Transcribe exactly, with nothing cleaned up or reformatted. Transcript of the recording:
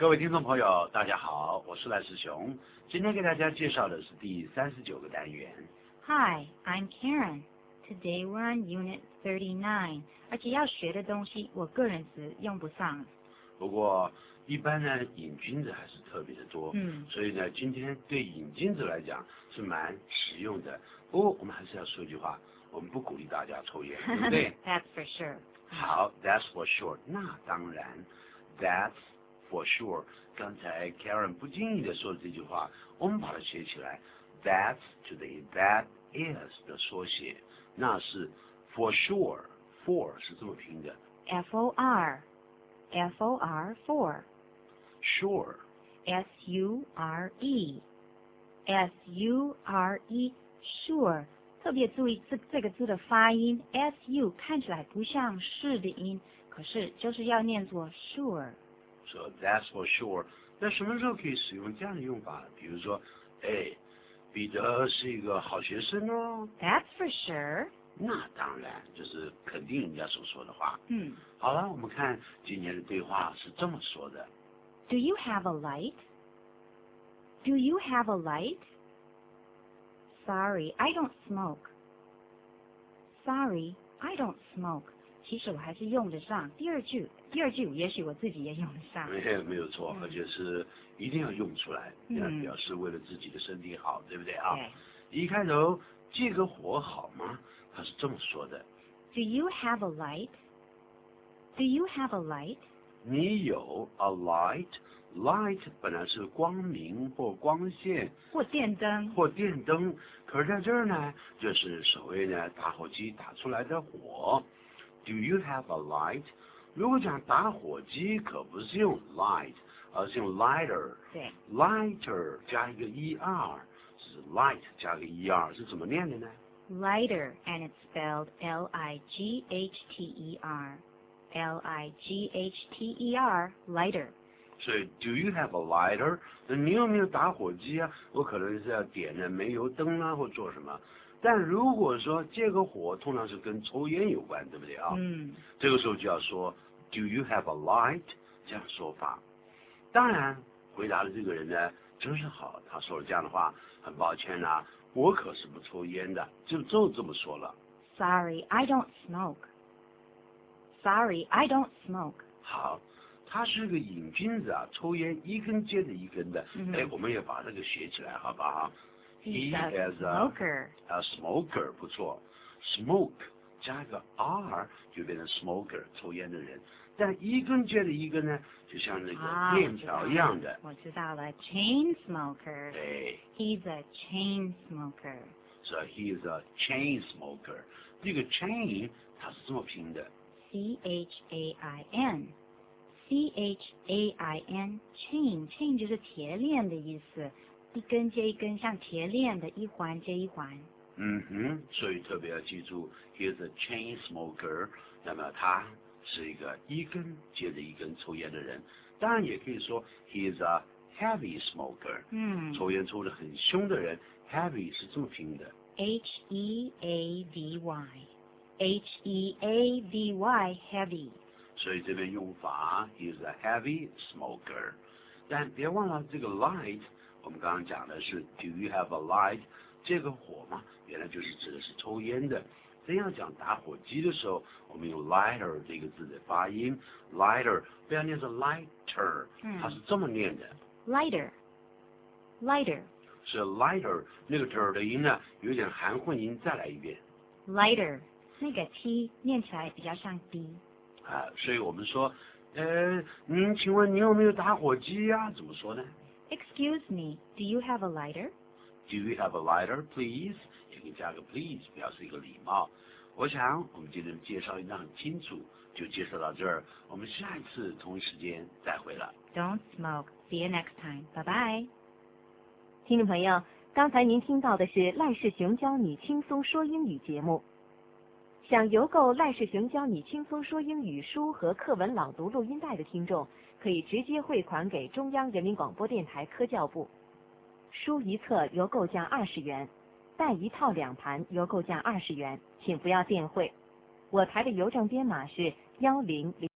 各位听众朋友，大家好，我是赖世雄。今天给大家介绍的是第三十九个单元。 Hi, I'm Karen. Today we're on Unit thirty-nine. 而且要学的东西，我个人是用不上。 不过一般呢，瘾君子还是特别的多。 嗯。 所以呢，今天对瘾君子来讲是蛮实用的。不过我们还是要说一句话，我们不鼓励大家抽烟，对不对 ？That's for sure. 好 ，That's for sure. 那当然 ，That's for sure. 刚才 Karen 不经意的说的这句话，我们把它写起来。That's 就等于 That is 的缩写，那是 for sure。For 是这么拼的 F O R F O R for Sure S U R E S U R E Sure。特别注意这这个字的发音 S U 看起来不像是的音，可是就是要念作 sure。So that's for sure。那什么时候可以使用这样的用法？比如说，哎，彼得是一个好学生哦。 That's for sure。 那当然就是肯定人家所说的话。 嗯。 好了，我们看今天的对话是这么说的 ：Do you have a light? Do you have a light? Sorry, I don't smoke. Sorry, I don't smoke. 其实我还是用得上第二句，第二句也许我自己也用得上。 没没有错，而且是一定要用出来， 嗯， 表示为了自己的身体好，对不对啊？ 对。 一开头借个火好吗？他是这么说的 ：Do you have a light? Do you have a light? 你有 a light。Light 本来是光明或光线或电灯或电灯，可是在这儿呢，就是所谓呢打火机打出来的火。Do you have a light？ 如果讲打火机，可不是用 light， 而是用 lighter。 对 ，lighter 加一个 er， 是 light 加个 er， 是怎么念的呢 ？Lighter and it's spelled L I G H T E R L I G H T E R lighter。 所以 ，Do you have a lighter？ 那你有没有打火机啊？我可能是要点的煤油灯啊，或做什么。但如果说借个火，通常是跟抽烟有关，对不对啊？ 嗯。 这个时候就要说 ，Do you have a light？ 这样说法。当然，回答的这个人呢，真是好，他说了这样的话，很抱歉呐、啊，我可是不抽烟的，就就这么说了。 Sorry, I don't smoke. Sorry, I don't smoke. 好。他是个瘾君子啊，抽烟一根接着一根的。 嗯、 哎，我们也把这个学起来，好不好 ？He is a smoker. A smoker， 不错。Smoke 加一个 r 就变成 smoker， 抽烟的人。但一根接着一根呢，就像那个链条一样的。 啊、我知道了 ，chain smoker。 对。 He's a chain smoker. So he is a chain smoker。这个 chain 它是这么拼的 ，C H A I N。C H A I N chain chain 就是铁链的意思，一根接一根，像铁链的一环接一环。 嗯哼，所以特别要记住 ，he is a chain smoker。那么他是一个一根接着一根抽烟的人。当然也可以说 he is a heavy smoker。 嗯， 抽烟抽得很凶的人 ，heavy 是这么拼的 ，H E A V Y，H E A V Y heavy。 所以这边用法 he is a heavy smoker。但别忘了这个 light， 我们刚刚讲的是 do you have a light？ 这个火嘛，原来就是指的是抽烟的。真要讲打火机的时候，我们用 lighter 这个字的发音 ，lighter 不要念成 lighter，、嗯、它是这么念的 ，lighter，lighter。 是 lighter 那个 ter 的音呢，有一点含混音，再来一遍 ，lighter 那个 t 念起来比较像 d。 啊，所以我们说，呃，您请问你有没有打火机呀、啊？怎么说呢 ？Excuse me, do you have a lighter? Do you have a lighter, please? 也可以加个 please， 表示一个礼貌。我想我们今天介绍应该很清楚，就介绍到这儿。我们下一次同一时间再会了。 Don't smoke. See you next time. Bye bye. 听众朋友，刚才您听到的是赖世雄教你轻松说英语节目。想邮购赖世雄教你轻松说英语书和课文朗读录音带的听众，可以直接汇款给中央人民广播电台科教部。书一册邮购价二十元，带一套两盘邮购价二十元，请不要电汇。我台的邮政编码是幺零零。